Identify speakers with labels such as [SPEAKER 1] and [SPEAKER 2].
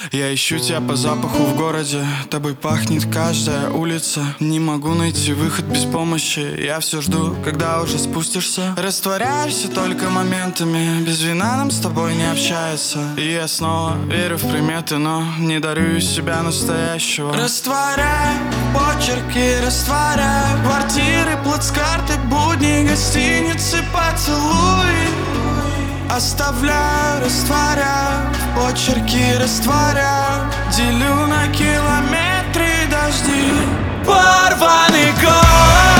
[SPEAKER 1] Я ищу тебя по запаху в городе, тобой пахнет каждая улица. Не могу найти выход без помощи, я все жду, когда уже спустишься. Растворяешься только моментами, без вина нам с тобой не общается. И я снова верю в приметы, но не дарю себя настоящего. Растворяю почерки, растворяю квартиры, плацкарты, будни, гостиницы, поцелуй. Оставляю, растворяю, почерки растворяю, делю на километры дожди. Порванный город.